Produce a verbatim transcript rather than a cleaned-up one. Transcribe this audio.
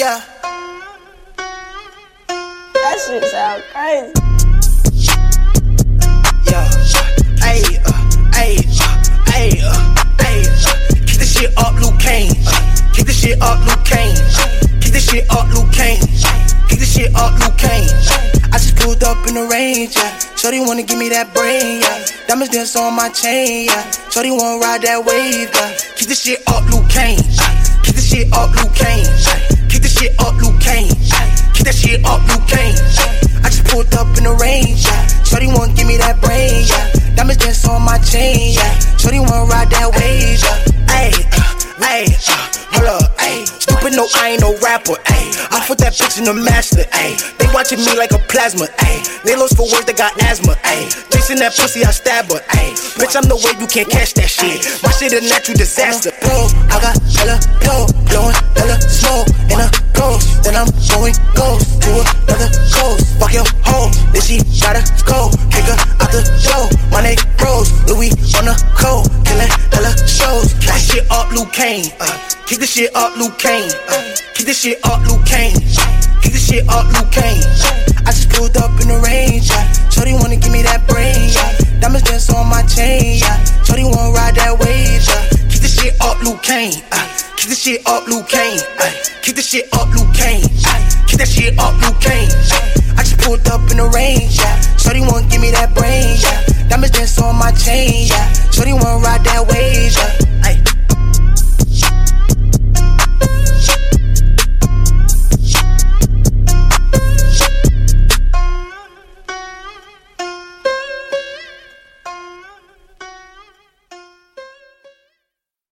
Yeah. That shit sound crazy. Yeah. Ayy, uh, ayy, uh, ayy, uh, ayy, uh. Kick this shit up, Luke Kane. Uh, kick this shit up, Luke Kane. Uh, kick this shit up, Luke Kane. Uh, kick this shit up, Luke Kane. Uh, I just pulled up in the range, yeah. Shorty wanna give me that brain, yeah. Diamonds dance on my chain, yeah. Shorty wanna ride that wave, yeah. Kick this shit up, Luke Kane. Uh, kick this shit up, Luke Kane. Uh, kick this shit up, Luke Kane. Uh, kick that shit up, Luke Kane. Uh, I just pulled up in the range, yeah. Shorty wanna give me that brain, yeah. Diamonds dance on my chain, yeah. Shorty wanna ride that wave, yeah. Ayy, uh, ayy, uh, hold up, ayy. Stupid, no, I ain't no rapper, ayy. I put that bitch in the master, ayy. They watching me like a plasma, ayy. They lost for words, they got asthma, ayy. Chasing that pussy, I stab her, ayy. Bitch, I'm the way you can't catch that shit. My shit a natural disaster. Blow, I got hella blow, blowing hella smoke in a ghost. Then I'm going ghost to another coast. Fuck your hoe, then she gotta go. Kick her out the door. My name Rose, Louis on the coat, killing hella shows. Kick this shit up, Luke Kane. Uh, kick this shit up, Luke Kane. Uh, kick this shit up, Luke Kane. Kick this shit up, Luke Kane. I just pulled up in the range, yeah. Shorty wanna give me that brain, yeah. Diamonds dance on my chain, yeah. Shorty wanna ride that wave, yeah. Kick this shit up, Luke Kane. Uh, kick this shit up, Luke Kane. Uh, kick this shit up, Luke Kane. Uh, kick that shit up, Luke Kane. Uh, I just pulled up in the range, yeah. Shorty wanna give me that brain, yeah. Diamonds dance on my chain, yeah. Shorty wanna ride that wave, yeah. Ay.